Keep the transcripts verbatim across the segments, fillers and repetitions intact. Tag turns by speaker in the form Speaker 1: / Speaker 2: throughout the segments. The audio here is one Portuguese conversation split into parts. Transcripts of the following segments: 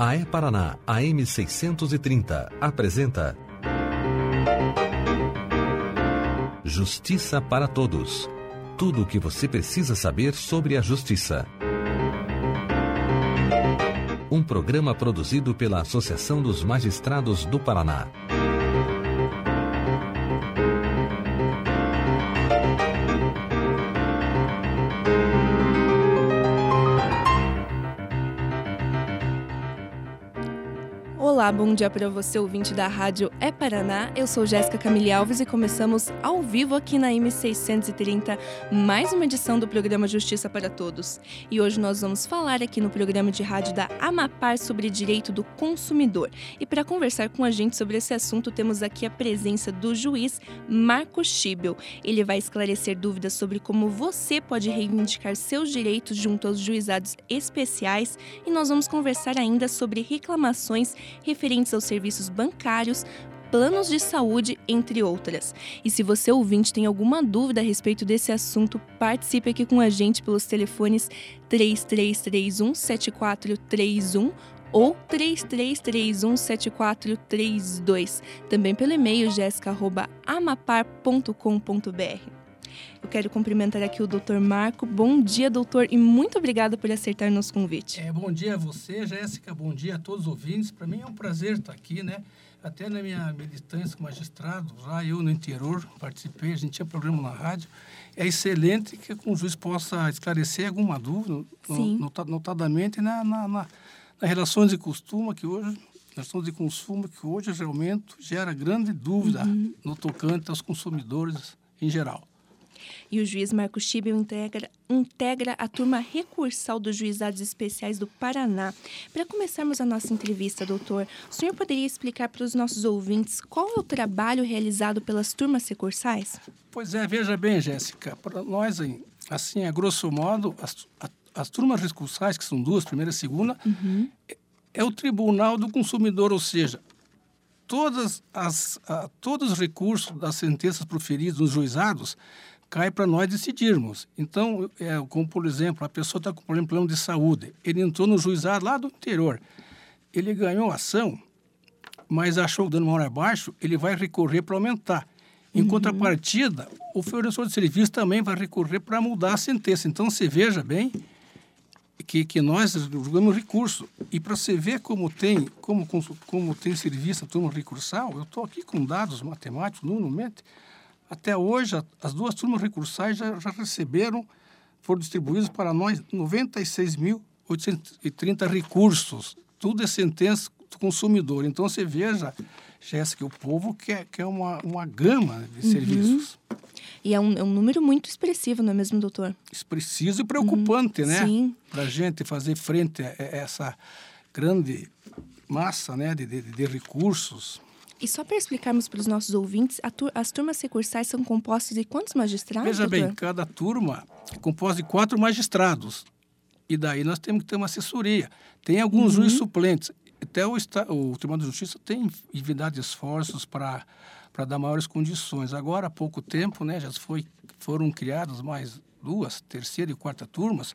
Speaker 1: A E-Paraná, A M seiscentos e trinta, apresenta Justiça para Todos. Tudo o que você precisa saber sobre a justiça. Um programa produzido pela Associação dos Magistrados do Paraná.
Speaker 2: Olá, bom dia para você, ouvinte da Rádio E-Paraná. Eu sou Jéssica Camille Alves e começamos ao vivo aqui na M seiscentos e trinta, mais uma edição do programa Justiça para Todos. E hoje nós vamos falar aqui no programa de rádio da Amapar sobre direito do consumidor. E para conversar com a gente sobre esse assunto, temos aqui a presença do juiz Marco Schibel. Ele vai esclarecer dúvidas sobre como você pode reivindicar seus direitos junto aos juizados especiais. E nós vamos conversar ainda sobre reclamações referentes aos serviços bancários, planos de saúde, entre outras. E se você, ouvinte, tem alguma dúvida a respeito desse assunto, participe aqui com a gente pelos telefones três três três um, sete quatro três um ou três três três um, sete quatro três dois. Também pelo e-mail jéssica arroba amapar ponto com ponto b r. Eu quero cumprimentar aqui o doutor Marco. Bom dia, doutor, e muito obrigada por aceitar nosso convite.
Speaker 3: É, bom dia a você, Jéssica. Bom dia a todos os ouvintes. Para mim é um prazer estar aqui, né? Até na minha militância como magistrado, lá eu no interior participei, a gente tinha programa na rádio. É excelente que o juiz possa esclarecer alguma dúvida,
Speaker 2: Sim.
Speaker 3: no, notadamente na, na, na, na relações de costume, que hoje, relações de consumo, que hoje realmente gera grande dúvida uhum. no tocante aos consumidores em geral.
Speaker 2: E o juiz Marco Schibel integra, integra a turma recursal dos juizados especiais do Paraná. Para começarmos a nossa entrevista, doutor, o senhor poderia explicar para os nossos ouvintes qual é o trabalho realizado pelas turmas recursais?
Speaker 3: Pois é, veja bem, Jéssica, para nós, assim, a grosso modo, as, a, as turmas recursais, que são duas, primeira e segunda, uhum. é, é o Tribunal do Consumidor, ou seja, todas as, a, todos os recursos das sentenças proferidas nos juizados cai para nós decidirmos. Então, é, como por exemplo, a pessoa está com problema, plano de saúde, ele entrou no juizado lá do interior, ele ganhou a ação, mas achou que o dano maior é baixo, ele vai recorrer para aumentar. Em uhum. contrapartida, o fornecedor de serviço também vai recorrer para mudar a sentença. Então, você veja bem que, que nós julgamos recurso. E para você ver como tem, como, como tem serviço a turma recursal, eu estou aqui com dados matemáticos, normalmente. Até hoje, as duas turmas recursais já, já receberam, foram distribuídos para nós noventa e seis mil oitocentos e trinta recursos. Tudo é sentença do consumidor. Então, você veja, Jéssica, o povo quer, quer uma, uma gama de uhum. serviços.
Speaker 2: E é um, é um número muito expressivo, não é mesmo, doutor?
Speaker 3: Expressivo e preocupante, uhum. né?
Speaker 2: Sim.
Speaker 3: Para a gente fazer frente a essa grande massa, né, de, de, de recursos.
Speaker 2: E só para explicarmos para os nossos ouvintes, tur- as turmas recursais são compostas de quantos magistrados,
Speaker 3: Veja
Speaker 2: doutor?
Speaker 3: bem, cada turma é composta de quatro magistrados. E daí nós temos que ter uma assessoria. Tem alguns uhum. juízes suplentes. Até o, o Tribunal de Justiça tem envidado esforços para dar maiores condições. Agora, há pouco tempo, né, já foi, foram criadas mais duas, terceira e quarta turmas.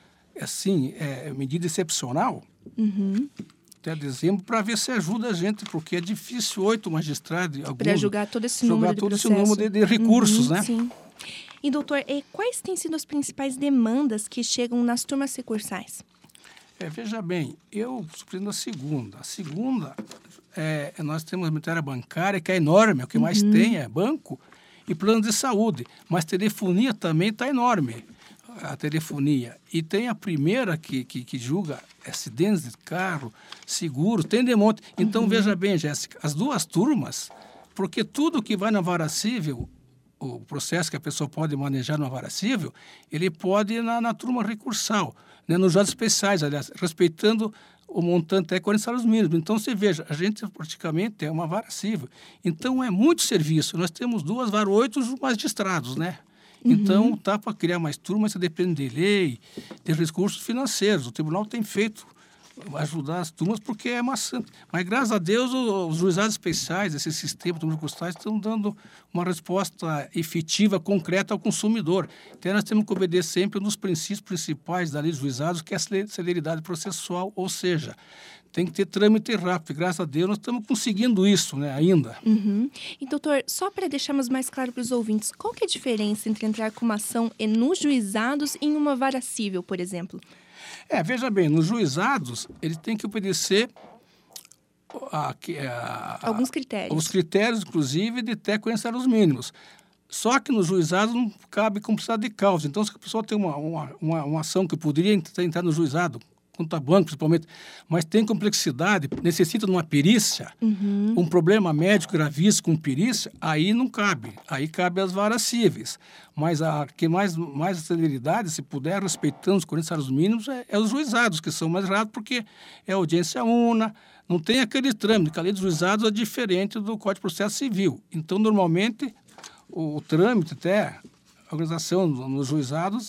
Speaker 3: Assim, é medida excepcional.
Speaker 2: Uhum.
Speaker 3: Até dezembro, para ver se ajuda a gente, porque é difícil oito magistrados...
Speaker 2: Para julgar todo esse número
Speaker 3: julgar
Speaker 2: de
Speaker 3: todo
Speaker 2: processo.
Speaker 3: esse número de, de recursos,
Speaker 2: uhum,
Speaker 3: né?
Speaker 2: Sim. E, doutor, e quais têm sido as principais demandas que chegam nas turmas recursais?
Speaker 3: É, veja bem, eu surpreendo a segunda. A segunda, é, nós temos a matéria bancária, que é enorme, o que uhum. mais tem é banco e plano de saúde. Mas telefonia também está enorme, a telefonia. E tem a primeira que, que, que julga acidentes de carro, seguro, tem de monte. Então, uhum. veja bem, Jéssica, as duas turmas, porque tudo que vai na vara cível, o processo que a pessoa pode manejar na vara cível, ele pode ir na, na turma recursal, né, nos juizados especiais, aliás, respeitando o montante até quarenta salários mínimos. Então, você veja, a gente praticamente é uma vara cível. Então, é muito serviço. Nós temos duas varas, oito magistrados, né? Então, uhum. tá para criar mais turmas, isso depende de lei, de recursos financeiros. O tribunal tem feito ajudar as turmas, porque é maçante. Mas, graças a Deus, os juizados especiais, esse sistema de turmas recursais, estão dando uma resposta efetiva, concreta ao consumidor. Então, nós temos que obedecer sempre nos princípios principais da lei dos juizados, que é a celeridade processual, ou seja, tem que ter trâmite rápido. Graças a Deus, nós estamos conseguindo isso, né, ainda.
Speaker 2: Uhum. E, doutor, só para deixarmos mais claro para os ouvintes, qual que é a diferença entre entrar com uma ação nos juizados e em uma vara cível, por exemplo?
Speaker 3: É, veja bem, nos juizados, ele tem que obedecer a, a, a,
Speaker 2: alguns critérios.
Speaker 3: Os critérios, inclusive, de até conhecer os mínimos. Só que nos juizados não cabe cumplicidade de causa. Então, se a pessoa tem uma, uma, uma, uma ação que poderia entrar no juizado, contra banco principalmente, mas tem complexidade, necessita de uma perícia, uhum. um problema médico gravíssimo com perícia, aí não cabe. Aí cabe as varas cíveis. Mas a que mais, mais celeridade, se puder, respeitando os quarenta salários mínimos, é, é os juizados, que são mais rápidos, porque é audiência una, não tem aquele trâmite, que a lei dos juizados é diferente do Código de Processo Civil. Então, normalmente, o, o trâmite, até a organização nos juizados,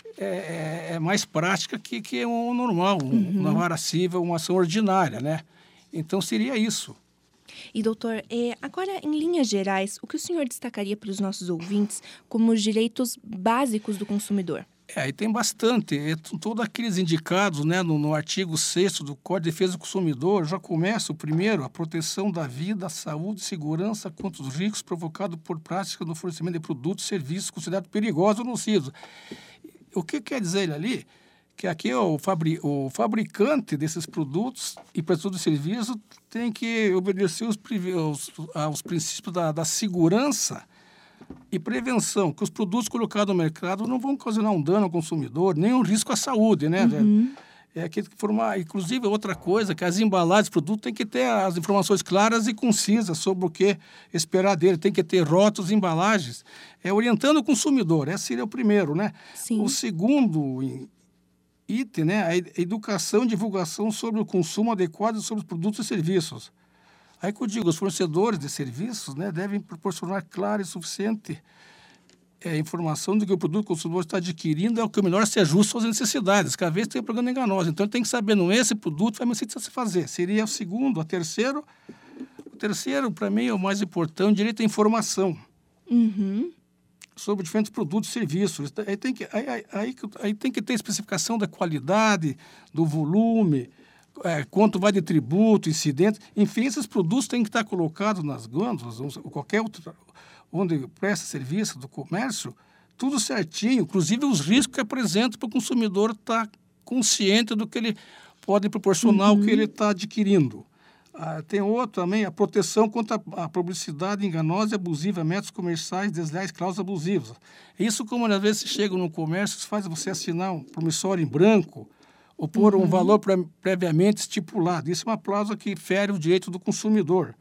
Speaker 3: É, é, é mais prática que, que um normal, um, uhum. uma vara cível, uma ação ordinária, né? Então, seria isso.
Speaker 2: E, doutor, é, agora, em linhas gerais, o que o senhor destacaria para os nossos ouvintes como os direitos básicos do consumidor?
Speaker 3: É, aí tem bastante. É, todos aqueles indicados, né, no, no artigo sexto do Código de Defesa do Consumidor, já começa o primeiro, a proteção da vida, saúde e segurança contra os riscos provocados por prática no fornecimento de produtos e serviços considerados perigosos ou nocivos. O que quer dizer ele ali? Que aqui o, fabri, o fabricante desses produtos e prestador de serviço tem que obedecer os, os, aos princípios da, da segurança e prevenção, que os produtos colocados no mercado não vão ocasionar um dano ao consumidor, nem um risco à saúde, né? Uhum. É que formar, inclusive, outra coisa, que as embalagens do produto têm que ter as informações claras e concisas sobre o que esperar dele. Tem que ter rótulos e embalagens, é, orientando o consumidor. Esse seria o primeiro, né?
Speaker 2: Sim.
Speaker 3: O segundo item, né? A educação e divulgação sobre o consumo adequado sobre os produtos e serviços. Aí que eu digo, os fornecedores de serviços, né, devem proporcionar clara e suficiente É, informação de que o produto que o consumidor está adquirindo é o que melhor se ajusta às necessidades. Cada vez tem propaganda enganosa. Então, ele tem que saber, não, esse produto vai me se fazer. Seria o segundo. O terceiro, o terceiro para mim, é o mais importante, direito à informação.
Speaker 2: Uhum.
Speaker 3: Sobre diferentes produtos e serviços. Aí tem que, aí, aí, aí, aí tem que ter especificação da qualidade, do volume, é, quanto vai de tributo, incidente. Enfim, esses produtos têm que estar colocados nas gôndolas, ou qualquer outro... onde presta serviço do comércio, tudo certinho, inclusive os riscos que apresenta para o consumidor estar consciente do que ele pode proporcionar, uhum. o que ele está adquirindo. Ah, tem outro também, a proteção contra a publicidade enganosa e abusiva, métodos comerciais desleais, cláusulas abusivas. Isso, como às vezes chega no comércio, faz você assinar um promissório em branco ou pôr uhum. um valor pre- previamente estipulado. Isso é uma cláusula que fere o direito do consumidor.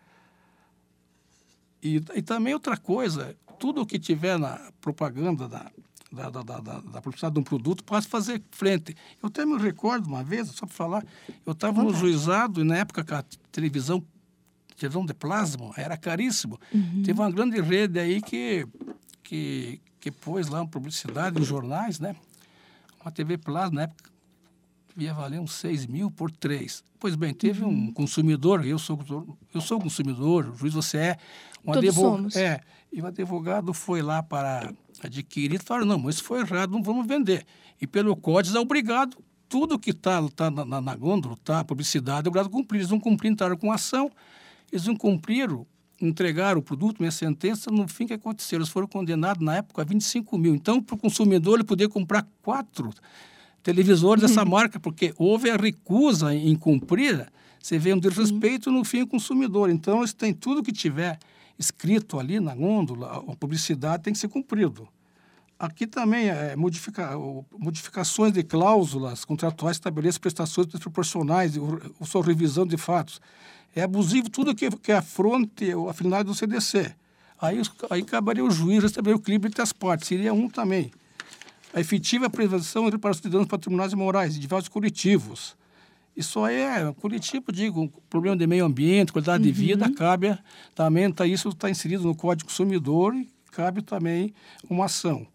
Speaker 3: E, e também outra coisa, tudo o que tiver na propaganda da, da, da, da, da publicidade de um produto pode fazer frente. Eu até me recordo uma vez, só para falar, eu estava no juizado e na época que a televisão, televisão de plasma era caríssimo. Uhum. Teve uma grande rede aí que, que, que pôs lá uma publicidade nos jornais, né? Uma T V plasma, na época, ia valer uns seis mil por três. Pois bem, teve uhum. um consumidor, eu sou, eu sou consumidor, o juiz você é, um
Speaker 2: Todos
Speaker 3: advogado,
Speaker 2: somos.
Speaker 3: É, e o advogado foi lá para adquirir e falaram, não, mas isso foi errado, não vamos vender. E pelo código é obrigado, tudo que está tá na, na gôndola, tá, a publicidade, é obrigado a cumprir. Eles não cumpriram, entraram com ação, eles não cumpriram, entregaram o produto, minha sentença, no fim, o que aconteceu? Eles foram condenados, na época, a vinte e cinco mil. Então, para o consumidor, ele podia comprar quatro televisores dessa marca, porque houve a recusa em cumprir, você vê um desrespeito, no fim, o consumidor. Então, eles têm tudo que tiver escrito ali na gôndola, a publicidade tem que ser cumprido. Aqui também é modifica, modificações de cláusulas contratuais estabeleçem prestações desproporcionais, ou sua revisão de fatos. É abusivo tudo que, que afronte a finalidade do C D C. Aí, aí caberia o juiz estabelecer o equilíbrio entre as partes, seria um também. A efetiva prevenção e reparação de danos patrimoniais e morais de diversos coletivos. Isso aí é coletivo, digo, problema de meio ambiente, qualidade uhum. de vida, cabe também, tá, isso está inserido no Código do Consumidor e cabe também uma ação.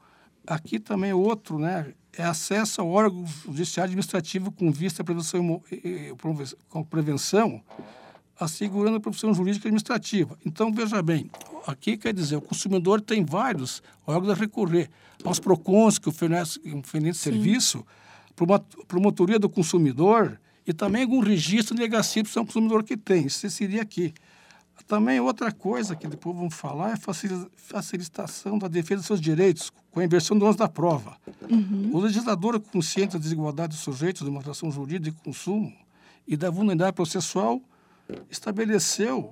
Speaker 3: aqui também outro, né? É acesso ao órgão judiciário administrativo com vista à prevenção, com prevenção assegurando a profissão jurídica e administrativa. Então, veja bem, aqui quer dizer, o consumidor tem vários órgãos a recorrer aos PROCONs, que oferecem um serviço, promotoria do consumidor e também algum registro de delegacia de consumidor que tem. Isso seria aqui. Também outra coisa que depois vamos falar é a facilitação da defesa dos seus direitos com a inversão do ônus da prova. Uhum. O legislador, consciente da desigualdade dos sujeitos de uma relação jurídica de consumo e da vulnerabilidade processual, estabeleceu,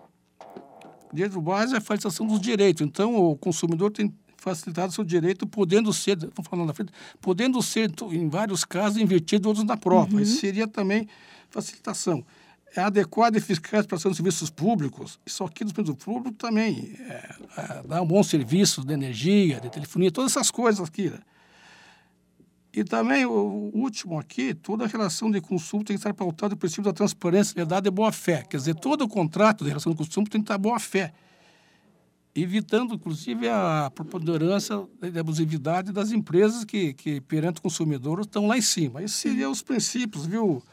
Speaker 3: desde o base, a facilitação dos direitos. Então, o consumidor tem facilitado seu direito, podendo ser, vamos falando na frente, podendo ser, em vários casos, invertido outros na prova. Uhum. Isso seria também facilitação. É adequada e eficaz para os serviços públicos. Isso aqui dos serviços públicos também é, é, dá um bom serviço de energia, de telefonia, todas essas coisas aqui, né? E também, o último aqui, toda a relação de consumo tem que estar pautada no princípio da transparência, verdade e boa-fé. Quer dizer, todo o contrato de relação de consumo tem que estar boa-fé, evitando, inclusive, a preponderância da abusividade das empresas que, que perante o consumidor, estão lá em cima. Esses seriam os princípios, viu,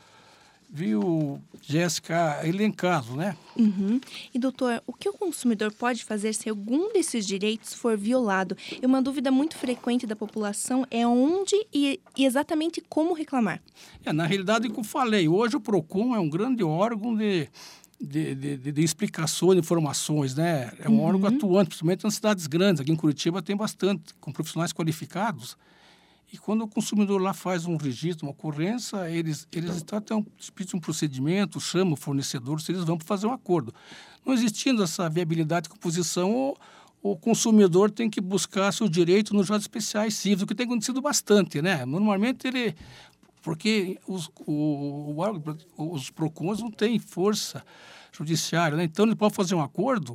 Speaker 3: viu Jéssica, elencados, né?
Speaker 2: Uhum. E, doutor, o que o consumidor pode fazer se algum desses direitos for violado? E uma dúvida muito frequente da população é onde e, e exatamente como reclamar.
Speaker 3: É, na realidade, o que eu falei, hoje o PROCON é um grande órgão de, de, de, de, de explicações, de informações, né? É um uhum. órgão atuante, principalmente nas cidades grandes. Aqui em Curitiba tem bastante, com profissionais qualificados. E quando o consumidor lá faz um registro, uma ocorrência, eles, eles tratam um, um procedimento, chamam o fornecedor, se eles vão fazer um acordo. Não existindo essa viabilidade de composição, o, o consumidor tem que buscar seu direito nos juizados especiais cíveis, o que tem acontecido bastante, né? Normalmente ele... Porque os, o, o, os PROCONs não têm força judiciária, né? Então ele pode fazer um acordo,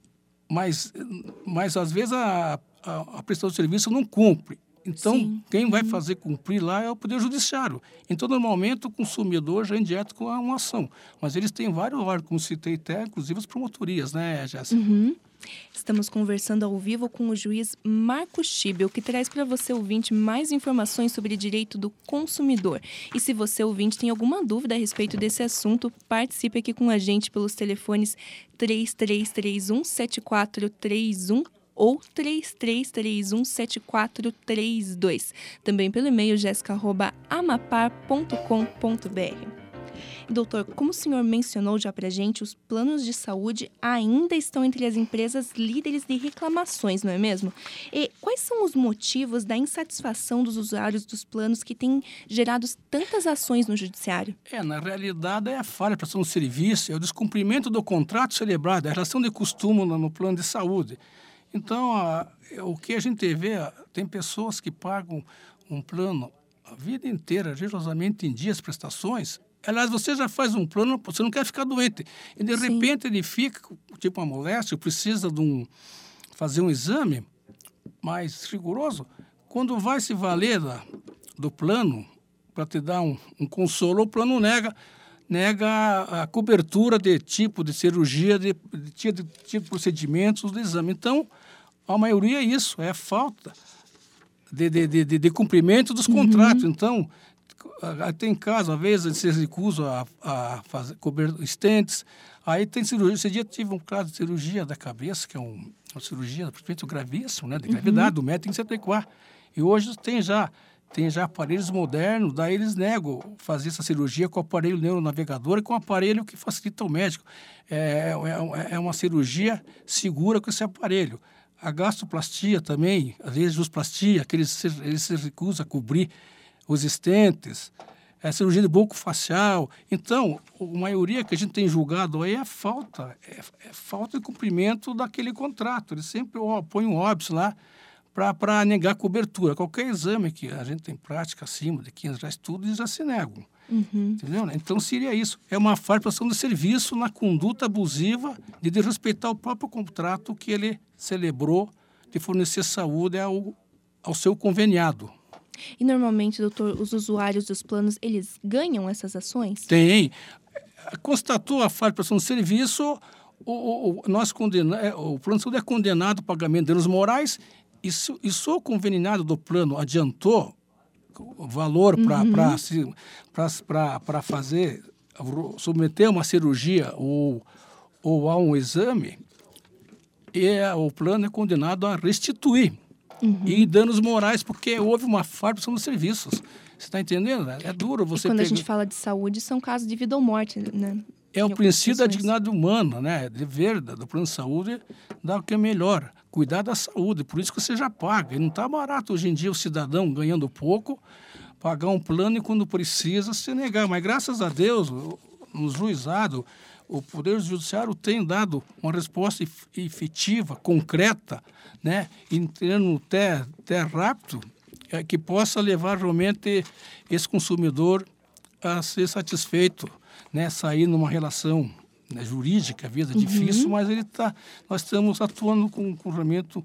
Speaker 3: mas, mas às vezes a, a, a prestação de serviço não cumpre. Então, Sim. quem vai fazer cumprir lá é o Poder Judiciário. Então, normalmente, o consumidor já é indireto com uma ação. Mas eles têm vários órgãos, como citei até, inclusive as promotorias, né, Jéssica?
Speaker 2: Uhum. Estamos conversando ao vivo com o juiz Marco Schibel, que traz para você, ouvinte, mais informações sobre direito do consumidor. E se você, ouvinte, tem alguma dúvida a respeito desse assunto, participe aqui com a gente pelos telefones três três três um, sete quatro três um ou três três três um, sete quatro três dois. Também pelo e-mail jéssica arroba amapar ponto com ponto b r. Doutor, como o senhor mencionou já pra gente, os planos de saúde ainda estão entre as empresas líderes de reclamações, não é mesmo? E quais são os motivos da insatisfação dos usuários dos planos que têm gerado tantas ações no judiciário?
Speaker 3: É, na realidade, é a falha de prestação de serviço, é o descumprimento do contrato celebrado, é a relação de costume no, no plano de saúde. Então, a, o que a gente vê, tem pessoas que pagam um plano a vida inteira, rigorosamente em dias, prestações. Aliás, você já faz um plano, você não quer ficar doente. E, de Sim. repente, ele fica, tipo uma moléstia, precisa de um, fazer um exame mais rigoroso. Quando vai se valer da, do plano, para te dar um, um consolo, o plano nega... nega a cobertura de tipo de cirurgia, de, de, de tipo de procedimentos do exame. Então, a maioria é isso, é a falta de, de, de, de cumprimento dos contratos. Uhum. Então, tem casos, às vezes, eles se recusam a, a fazer cobrir estentes. Aí tem cirurgia. Esse dia tive um caso de cirurgia da cabeça, que é um, uma cirurgia, principalmente gravíssima, né, de gravidade, uhum. o médico tem que se adequar. E hoje tem já... Tem já aparelhos modernos, daí eles negam fazer essa cirurgia com o aparelho neuronavegador e com o aparelho que facilita o médico. É, é, é uma cirurgia segura com esse aparelho. A gastroplastia também, às vezes jusplastia, que eles, eles se recusam a cobrir os estentes. É cirurgia de bucofacial. Então, a maioria que a gente tem julgado aí é falta, é, é falta de cumprimento daquele contrato. Eles sempre ó, põem um óbice lá para negar cobertura. Qualquer exame que a gente tem prática acima de quinze já estudos, eles já se negam. Uhum. Entendeu? Então, seria isso. É uma falha de prestação de serviço na conduta abusiva de desrespeitar o próprio contrato que ele celebrou de fornecer saúde ao, ao seu conveniado.
Speaker 2: E, normalmente, doutor, os usuários dos planos, eles ganham essas ações?
Speaker 3: Tem. Constatou a falha de prestação de serviço, o, o, o, nós condena, o plano de saúde é condenado ao pagamento de danos morais E se, e se o conveniado do plano adiantou o valor
Speaker 2: Uhum.
Speaker 3: para fazer, submeter uma cirurgia ou, ou a um exame, e o plano é condenado a restituir.
Speaker 2: Uhum.
Speaker 3: E danos morais, porque houve uma falta nos serviços. Você está entendendo? É duro você
Speaker 2: E quando
Speaker 3: pegar...
Speaker 2: a gente fala de saúde, são casos de vida ou morte, né?
Speaker 3: É o princípio da dignidade humana, né? Dever do plano de saúde dar o que é melhor, cuidar da saúde. Por isso que você já paga. E não está barato hoje em dia o cidadão ganhando pouco, pagar um plano e quando precisa se negar. Mas graças a Deus, no juizado, o Poder Judiciário tem dado uma resposta efetiva, concreta, né? Em termos até, até rápido, é, que possa levar realmente esse consumidor a ser satisfeito, né, sair numa relação, né, jurídica, vida
Speaker 2: Uhum.
Speaker 3: difícil, mas ele tá, nós estamos atuando com um julgamento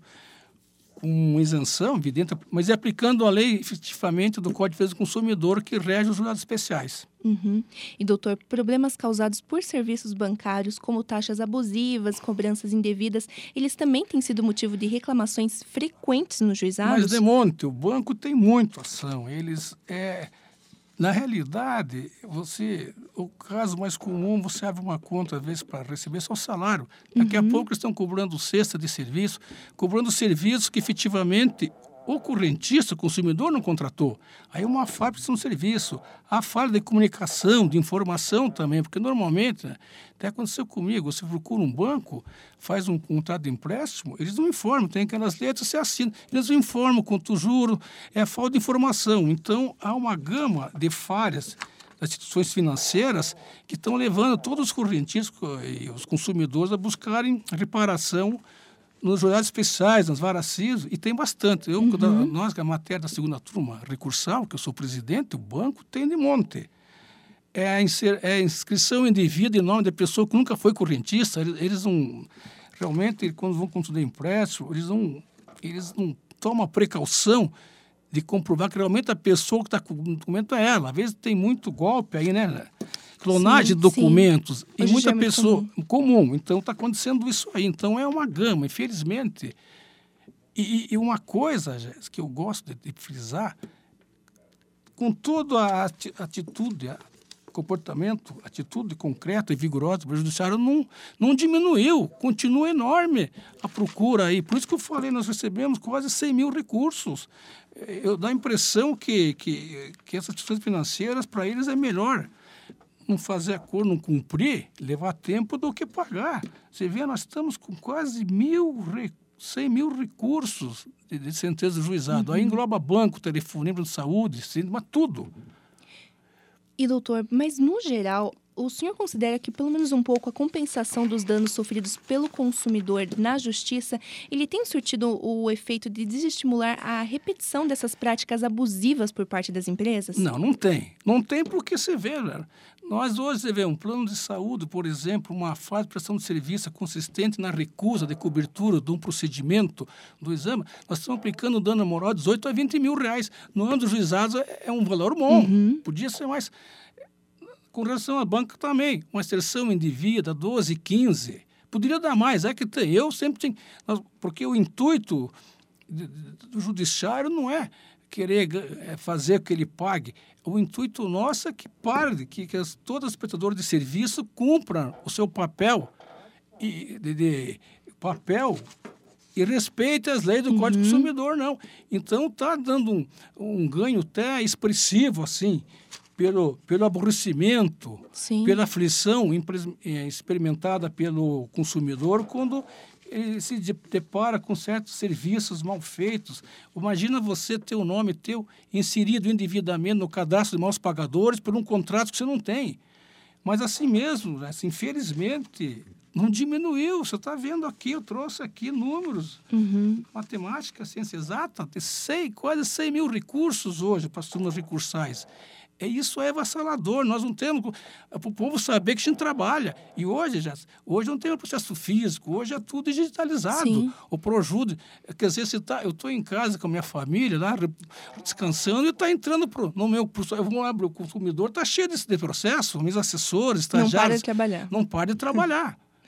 Speaker 3: com isenção, evidente, mas é aplicando a lei efetivamente do Código de Defesa do Consumidor que rege os julgados especiais.
Speaker 2: Uhum. E, doutor, problemas causados por serviços bancários, como taxas abusivas, cobranças indevidas, eles também têm sido motivo de reclamações frequentes nos juizados?
Speaker 3: Mas, Demonte, o banco tem muita ação. Eles... É... Na realidade, você, o caso mais comum, você abre uma conta, às vezes, para receber seu salário. Daqui
Speaker 2: Uhum.
Speaker 3: a pouco eles estão cobrando cesta de serviço, cobrando serviços que efetivamente o correntista, o consumidor, não contratou. Aí uma falha de um serviço. A falha de comunicação, de informação também, porque normalmente, né, até aconteceu comigo, você procura um banco, faz um contrato de empréstimo, eles não informam, tem aquelas letras, você assina, eles não informam quanto o juro, é falta de informação. Então, há uma gama de falhas das instituições financeiras que estão levando todos os correntistas e os consumidores a buscarem reparação nos julgados especiais, nas varas CISO, e tem bastante. Eu,
Speaker 2: Uhum.
Speaker 3: da, nós, que é a matéria da segunda turma recursal, que eu sou presidente, o banco tem de monte. É a, inser, é a inscrição indevida em nome da pessoa que nunca foi correntista. Eles, eles não... Realmente, quando vão conceder empréstimo, eles não, eles não tomam a precaução de comprovar que realmente a pessoa que está com o documento é ela. Às vezes tem muito golpe aí, né? Clonagem
Speaker 2: Sim,
Speaker 3: de documentos
Speaker 2: sim.
Speaker 3: e
Speaker 2: Hoje
Speaker 3: muita
Speaker 2: já é muito
Speaker 3: pessoa
Speaker 2: comum.
Speaker 3: comum. Então está acontecendo isso aí. Então é uma gama, infelizmente. E, e uma coisa, Jéssica, que eu gosto de, de frisar, com toda a ati- atitude, a comportamento, atitude concreta e vigorosa do judiciário não, não diminuiu, continua enorme a procura aí. Por isso que eu falei, nós recebemos quase cem mil recursos. Eu dá a impressão que, que, que essas instituições financeiras, para eles, é melhor não fazer acordo, não cumprir, levar tempo do que pagar. Você vê, nós estamos com quase mil, cem mil recursos de, de sentença do juizado. Uhum. Aí engloba banco, telefone de saúde, mas tudo.
Speaker 2: E, doutor, mas no geral, o senhor considera que pelo menos um pouco a compensação dos danos sofridos pelo consumidor na justiça, ele tem surtido o efeito de desestimular a repetição dessas práticas abusivas por parte das empresas?
Speaker 3: Não, não tem. Não tem porque você vê, né? Nós hoje, você vê um plano de saúde, por exemplo, uma falta de prestação de serviço consistente na recusa de cobertura de um procedimento do exame, nós estamos aplicando dano moral de dezoito a vinte mil reais. No ano dos juizados é um valor bom. Uhum. Podia ser mais... Com relação à banca também, uma exceção indevida, doze, quinze. Poderia dar mais, é que tem. Eu sempre tinha... Porque o intuito do judiciário não é querer fazer que ele pague. O intuito nosso é que pare, que, que as, todos os prestadores de serviço cumpram o seu papel, e, de, de, papel e respeitem as leis do uhum. Código do Consumidor, não. Então, está dando um, um ganho até expressivo, assim, pelo, pelo aborrecimento, Sim. pela aflição experimentada pelo consumidor quando ele se depara com certos serviços mal feitos. Imagina você ter o nome teu inserido indevidamente no cadastro de maus pagadores por um contrato que você não tem. Mas assim mesmo, assim, infelizmente, não diminuiu. Você está vendo aqui, eu trouxe aqui números, uhum. matemática, ciência exata, tem seis, quase cem mil recursos hoje para as turmas recursais. É, isso é avassalador, nós não temos... Para o povo saber que a gente trabalha. E hoje, já, hoje não tem um processo físico, hoje é tudo digitalizado. Sim. O Projude, quer dizer, se tá, eu estou em casa com a minha família, lá, descansando, e está entrando pro, no meu... Eu vou abrir o consumidor, está cheio desse de processo, meus assessores, estagiários...
Speaker 2: Não para de trabalhar.
Speaker 3: Não para de trabalhar.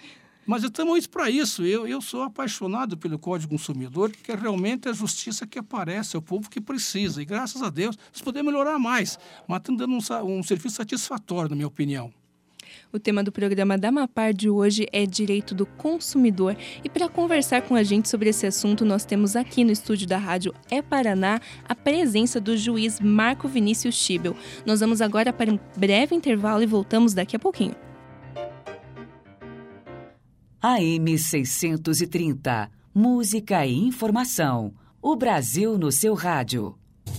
Speaker 3: Mas estamos para isso. Eu, eu sou apaixonado pelo Código Consumidor, porque realmente é a justiça que aparece, é o povo que precisa. E, graças a Deus, nós podemos melhorar mais. Mas estamos dando um, um serviço satisfatório, na minha opinião.
Speaker 2: O tema do programa da Amapar de hoje é Direito do Consumidor. E para conversar com a gente sobre esse assunto, nós temos aqui no estúdio da Rádio É Paraná a presença do juiz Marco Vinícius Schibel. Nós vamos agora para um breve intervalo e voltamos daqui a pouquinho.
Speaker 4: A M seiscentos e trinta, Música e Informação. O Brasil no seu rádio.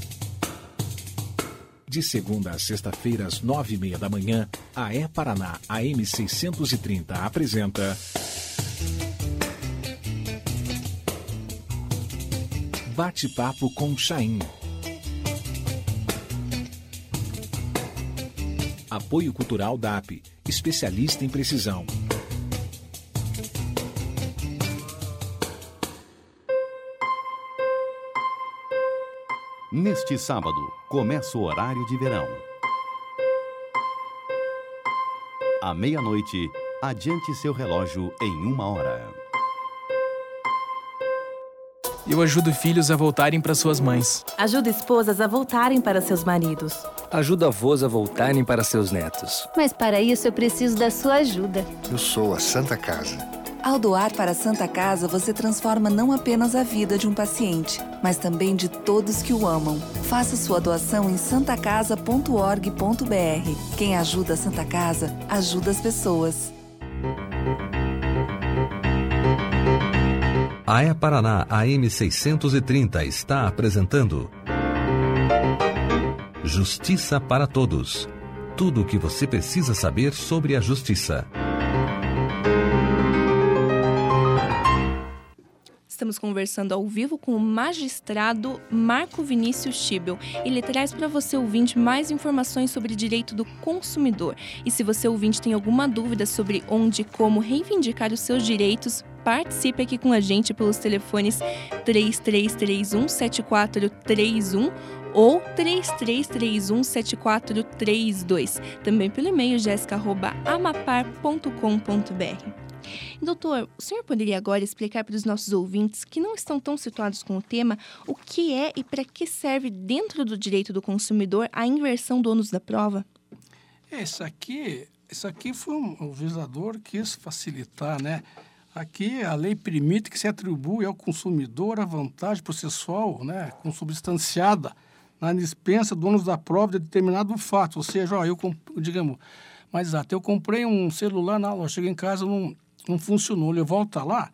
Speaker 5: De segunda a sexta-feira, às nove e meia da manhã, a É Paraná, a M seiscentos e trinta, apresenta... Bate-papo com Chaim. Apoio Cultural D A P, especialista em precisão.
Speaker 6: Neste sábado, começa o horário de verão. À meia-noite, adiante seu relógio em uma hora.
Speaker 7: Eu ajudo filhos a voltarem para suas mães.
Speaker 8: Ajudo esposas a voltarem para seus maridos.
Speaker 9: Ajudo avós a voltarem para seus netos.
Speaker 10: Mas para isso eu preciso da sua ajuda.
Speaker 11: Eu sou a Santa Casa.
Speaker 12: Ao doar para a Santa Casa, você transforma não apenas a vida de um paciente, mas também de todos que o amam. Faça sua doação em santa casa ponto org ponto b r. Quem ajuda a Santa Casa, ajuda as pessoas.
Speaker 1: A É Paraná A M seiscentos e trinta está apresentando Justiça para Todos. Tudo o que você precisa saber sobre a justiça.
Speaker 2: Estamos conversando ao vivo com o magistrado Marco Vinícius Schibel. Ele traz para você, ouvinte, mais informações sobre direito do consumidor. E se você, ouvinte, tem alguma dúvida sobre onde e como reivindicar os seus direitos, participe aqui com a gente pelos telefones três três três um, sete quatro três um ou três três três um, sete quatro três dois. Também pelo e-mail jéssica arroba amapar ponto com ponto b r. Doutor, o senhor poderia agora explicar para os nossos ouvintes que não estão tão situados com o tema o que é e para que serve dentro do direito do consumidor a inversão do ônus da prova?
Speaker 3: Isso aqui, isso aqui foi um, o legislador que quis facilitar, né? Aqui a lei permite que se atribua ao consumidor a vantagem processual, né, consubstanciada na dispensa do ônus da prova de determinado fato. Ou seja, ó, eu, digamos, mas até eu comprei um celular, não, eu cheguei em casa, não, não funcionou, ele volta lá.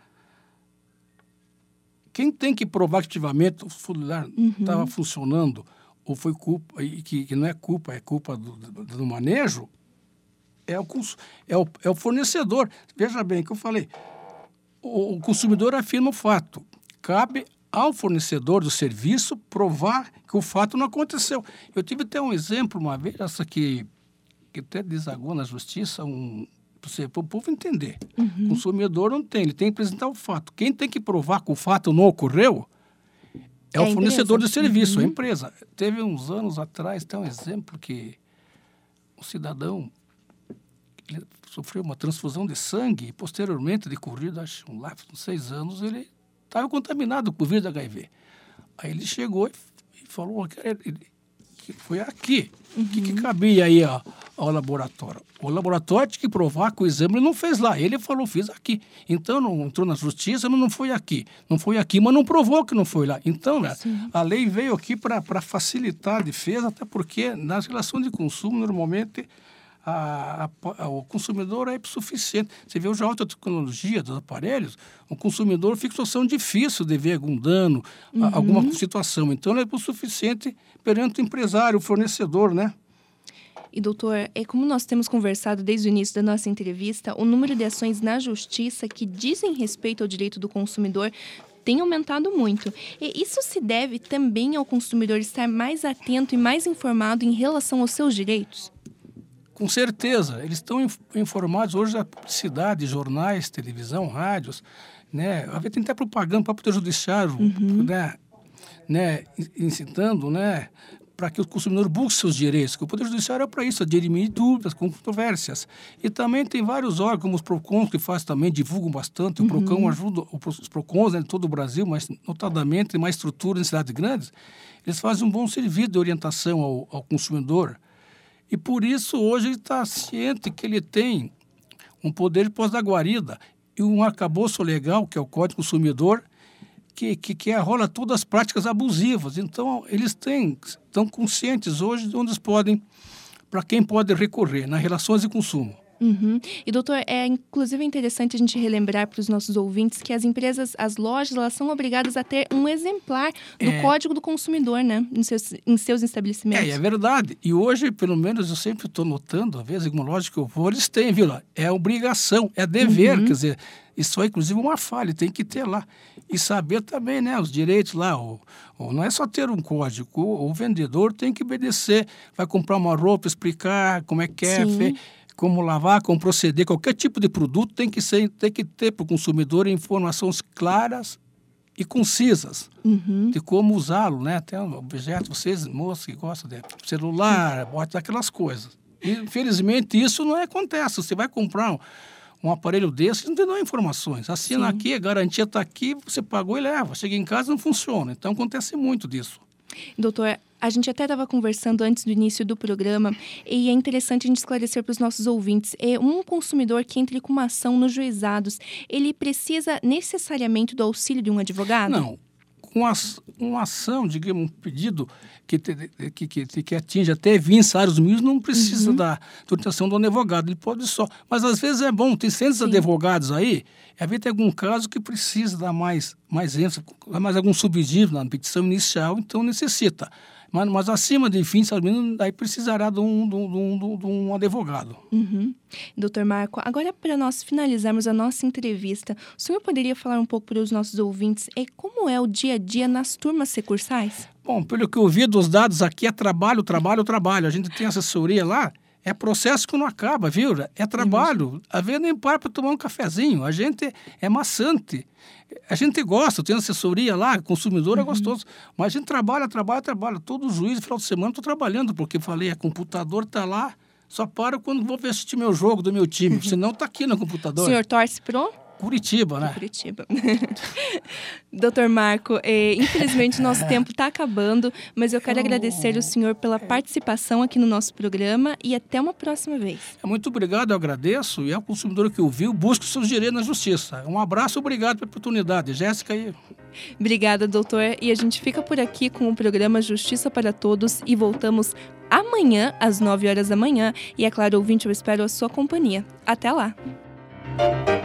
Speaker 3: Quem tem que provar que ativamente o celular estava uhum. funcionando, ou foi culpa, e que, que não é culpa, é culpa do, do, do manejo, é o, é, o, é o fornecedor. Veja bem o que eu falei. O, o consumidor afirma o fato. Cabe ao fornecedor do serviço provar que o fato não aconteceu. Eu tive até um exemplo uma vez, essa que, que até desagou na justiça, um, para o povo entender. Uhum. O consumidor não tem, ele tem que apresentar o fato. Quem tem que provar que o fato não ocorreu é, é o fornecedor do serviço, uhum. a empresa. Teve uns anos atrás, tem um exemplo que um cidadão ele sofreu uma transfusão de sangue e, posteriormente, decorrido, acho, um lapso de seis anos, ele estava contaminado com o vírus H I V. Aí ele chegou e, e falou que, ele, que foi aqui. O uhum. que, que cabia aí ó, ao laboratório? O laboratório tinha que provar que o exame ele não fez lá. Ele falou, fiz aqui. Então, não entrou na justiça, mas não foi aqui. Não foi aqui, mas não provou que não foi lá. Então, né, a lei veio aqui para facilitar a defesa, até porque nas relações de consumo, normalmente, A, a, o consumidor é suficiente. Você vê hoje a alta tecnologia dos aparelhos, o consumidor fica em situação difícil de ver algum dano, uhum. a, alguma situação. Então, ele é o suficiente perante o empresário, o fornecedor, né?
Speaker 2: E, doutor, é como nós temos conversado desde o início da nossa entrevista, o número de ações na justiça que dizem respeito ao direito do consumidor tem aumentado muito. E isso se deve também ao consumidor estar mais atento e mais informado em relação aos seus direitos?
Speaker 3: Com certeza, eles estão informados hoje da publicidade, jornais, televisão, rádios, né? Tem até propaganda para o Poder Judiciário, uhum. né? né? incitando, né? para que o consumidor busque seus direitos, que o Poder Judiciário é para isso, é dirimir dúvidas, controvérsias. E também tem vários órgãos, como os PROCONs, que faz também, divulgam bastante. O PROCON uhum. ajuda, os PROCONs, né, em todo o Brasil, mas notadamente, mais estrutura em cidades grandes, eles fazem um bom serviço de orientação ao, ao consumidor. E por isso, hoje, ele está ciente que ele tem um poder de pós da guarida e um arcabouço legal, que é o Código Consumidor, que, que, que arrola todas as práticas abusivas. Então, eles têm, estão conscientes hoje de onde eles podem, para quem pode recorrer, nas relações de consumo.
Speaker 2: Uhum. E, doutor, é inclusive interessante a gente relembrar para os nossos ouvintes que as empresas, as lojas, elas são obrigadas a ter um exemplar do é... Código do Consumidor, né? Em seus, em seus estabelecimentos.
Speaker 3: É, é verdade. E hoje, pelo menos, eu sempre estou notando, às vezes, alguma loja que eu vou, eles têm, viu lá? É obrigação, é dever, uhum. quer dizer, isso é, inclusive, uma falha, tem que ter lá. E saber também, né, os direitos lá, o, o, não é só ter um código, o, o vendedor tem que obedecer, vai comprar uma roupa, explicar como é que é, fe, como lavar, como proceder, qualquer tipo de produto tem que, ser, tem que ter para o consumidor informações claras e concisas uhum. de como usá-lo, né, até um objeto, vocês, moças que gostam de celular, bota aquelas coisas. E, infelizmente, isso não acontece, você vai comprar um Um aparelho desse, não tem nenhuma informações. Assina Sim. aqui, a garantia está aqui, você pagou e leva. Chega em casa, não funciona. Então, acontece muito disso.
Speaker 2: Doutor, a gente até estava conversando antes do início do programa e é interessante a gente esclarecer para os nossos ouvintes. É um consumidor que entre com uma ação nos juizados, ele precisa necessariamente do auxílio de um advogado?
Speaker 3: Não. Com uma ação, digamos, um pedido que, que, que, que atinge até vinte salários mínimos, não precisa uhum. da orientação do advogado, ele pode só. Mas às vezes é bom, tem centros de advogados aí, às vezes tem algum caso que precisa dar mais, mais ênfase, mais algum subsídio na petição inicial, então necessita. Mas, mas acima de vinte salários mínimos, aí precisará de um, de um, de um advogado.
Speaker 2: Uhum. Doutor Marco, agora para nós finalizarmos a nossa entrevista, o senhor poderia falar um pouco para os nossos ouvintes é, como é o dia a dia nas turmas recursais?
Speaker 3: Bom, pelo que eu vi dos dados aqui, é trabalho, trabalho, trabalho. A gente tem assessoria lá, é processo que não acaba, viu? É trabalho. Às vezes nem para para tomar um cafezinho. A gente é maçante. A gente gosta, tem assessoria lá, consumidor é uhum. gostoso. Mas a gente trabalha, trabalha, trabalha. Todo juiz, final de semana, estou trabalhando, porque falei, o computador está lá, só para quando vou assistir meu jogo do meu time, senão está aqui no computador.
Speaker 2: O senhor torce pro?
Speaker 3: Curitiba, né?
Speaker 2: Curitiba. Doutor Marco, é, infelizmente nosso tempo está acabando, mas eu quero agradecer o senhor pela participação aqui no nosso programa e até uma próxima vez.
Speaker 3: Muito obrigado, eu agradeço. E ao consumidor que ouviu, busque os seus direitos na justiça. Um abraço, obrigado pela oportunidade. Jéssica e...
Speaker 2: Obrigada, doutor. E a gente fica por aqui com o programa Justiça para Todos e voltamos amanhã, às nove horas da manhã. E é claro, ouvinte, eu espero a sua companhia. Até lá!